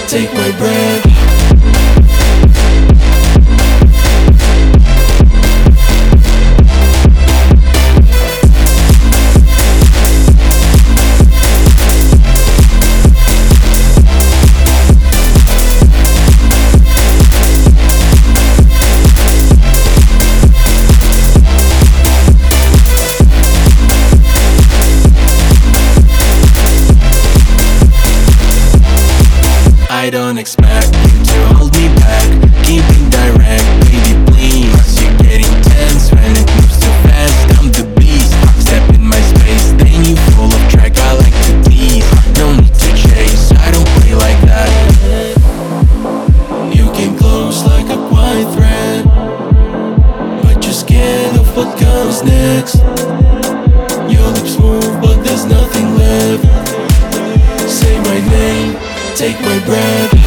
take my breath. I don't expect you to hold me back. Keep it direct, baby please. You get intense when it moves too fast. I'm the beast, step in my space, then you full of track. I like to tease, no need to chase. I don't play like that. You came close like a quiet threat, but you're scared of what comes next. Your lips move but there's nothing left. Say my name, take my breath.